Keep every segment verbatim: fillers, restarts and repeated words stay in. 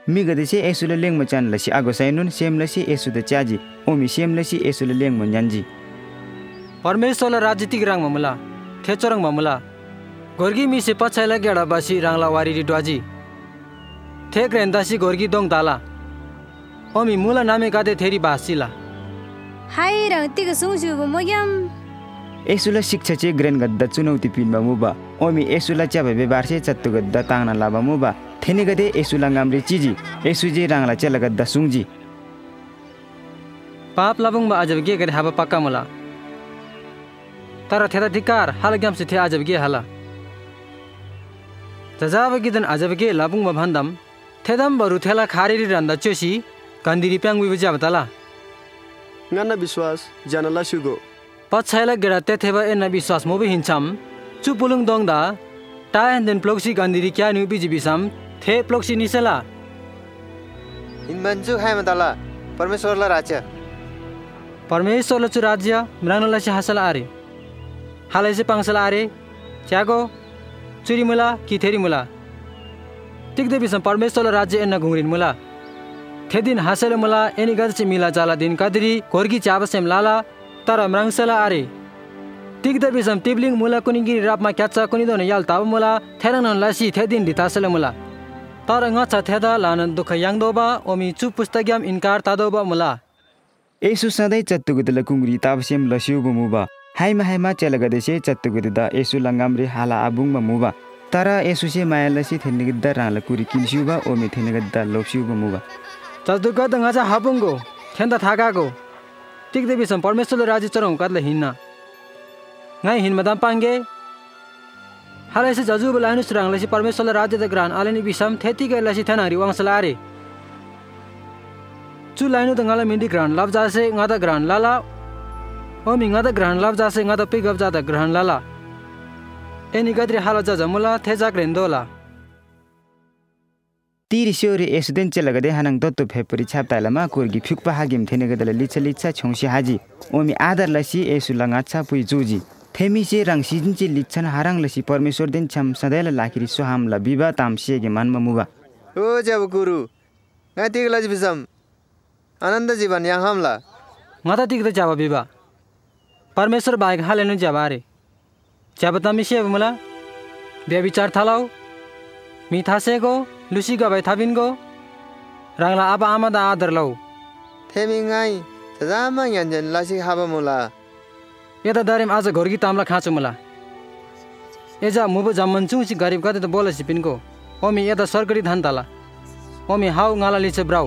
mi ga de se esu le leng ma chan la si ago sai nun sem la si esu de chaji omi sem la si esu le leng ma nyanji परमेश्वर राजनीतिक रंग ममला थेचरंग ममला Gorgi me से पछाइला गेडा बासी रांगला वारी द्वाजी थे ग्रेंदासी गोरगी दोंग दाला ओमी मुला नामे गादे theory बासीला हाय रंगतिक सुंजु बमोयम एसुला शिक्षा चे ग्रेन गद्दा चुनौती पिनबा मुबा ओमी एसुला च्याबे बेबारसे चत्तु गद्दा तांगना लाबा मुबा थेनी गदे एसुला गामरे चिजी एसुजे रांगला चला गद्दा सुंजी पाप लाबुंग बा अजब गे गरे हाबा पक्का मुला तारा थेदा धिकार हाल ग्याम से थे अजब गे हाला जजाब गिदन अजब गे लाबुंग बा भंदम थेदम बरु थेला खारेरी रंदा चोसी कंदिरी प्यांग विबु जाबताला ngana biswas janala sugo पछाइला गेडा ते थेबा एना विश्वास मोबे हिंचम चुपुलुङ दोंगदा टायन देन प्लोक्सी गान्दिरी क्या न्यू बिजि बिसम थे प्लोक्सी निसला इन मंजु है मतला परमेश्वरला राज्य परमेश्वरला चु राज्य म्रानला से हासल आरे हालै से पांगसला आरे च्यागो चुरी मुला कि थेरी मुला टिक दे बिसम परमेश्वरला राज्य एना घुंगरिन मुला थे दिन हासल मुला एनी गद से मिला जाला दिन कदरी कोरगी चाबसेम लाला तर म्रांगसला आरे टिक द बिसम टिबलिंग मुला कुनिगिरी रापमा क्याचा कुनि दोन याल ताब मुला थेरन लासी थे दिन दितासल मुला तर ngचा थेदा लान दुख यांगदोबा ओमी चु पुस्तग्याम इनकार तादोबा मुला एसु सधैँ चत्तुगुदला कुंगरी ताबसेम लस्युबु मुबा हाइमा हाइमा चलगदेसे चत्तुगुदा एसु लंगामरे हाला आबुङमा मुबा तर एसु से मायालसी थेनिगद्दा राला कुरी किलस्युबा ओमी थेनिगद्दा लोक्स्युबु मुबा चतुगद ngचा हाबुङगो थेन्दा थागागो टिक दे बिसम परमेश्वर राज्य चरौ कदले हिन्ना ngai hin madam pange halai se jaju belanu serang lesi परमेश्वर राज्य द ग्रान आलेनी बिसम थेति गए लसी थनारी वांगसलारे चु लाइनु द ngala मिंदी ग्रान लाभ जासे ngada ग्रान लाला ओमी ngada ग्रान लाभ जासे ngada पिगअप जादा ग्रान लाला एनी गद्रे हाला जा जमुला थेजा ग्रेंदोला तीर स्योरे एसुदेन चलगदे हानंग दत्तो फेपरि छापतालामा कोरगी फिक्पा हागिम थेनेगदला लिच्छा लिच्छा छोंसी हाजी ओमी आदर लसी एसु लंगाछा पुइ जुजी थेमी से रंग सिजिन चे लिच्छन हारंग लसी परमेश्वर दिन छम सदैला लाखिरी सोहाम ला बिबा ताम सेगे मानमा मुबा ओ जब गुरु ngati गलज बिसम आनंद जीवन yang हमला ngata tik da jaba biba परमेश्वर बाइक हालेनु जबारे जबतामी से मुला बे विचार थालाउ मिथासेगो लुसी गबाय थाबिनगो रांगला आबा आमादा आदर लौ थेमिङाइ जामा यान्जन लासी हाबा मुला यता दारेम आज घरगी तामला खाँचो मुला एजा मुबो जम्मन चुसी गरीब गते त बोलसी पिनको ओमी यता सरकारी धान ताला ओमी हाउ ngala लिचे ब्राउ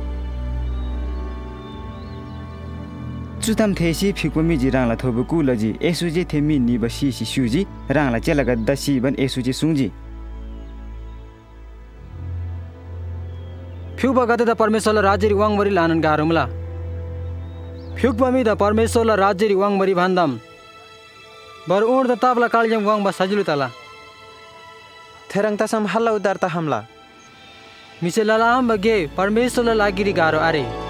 चुताम थेसी फिक्पमी जी रांगला थोबु कुलजी एसुजी थेमी निबसी सी सुजी रांगला चलगद्दा सीबन एसुजी सुंजी फ्युबा गते द परमेश्वर राज्य वाङबरी लानन गारुमला फ्युकबमी द परमेश्वर राज्य वाङबरी भान्दम बर उड द ताबला कालियम वाङ बा सजिलु तला थेरंग तसम हल्ला उदारता हमला मिसे ललाम बगे परमेश्वर लागिरी गारो आरे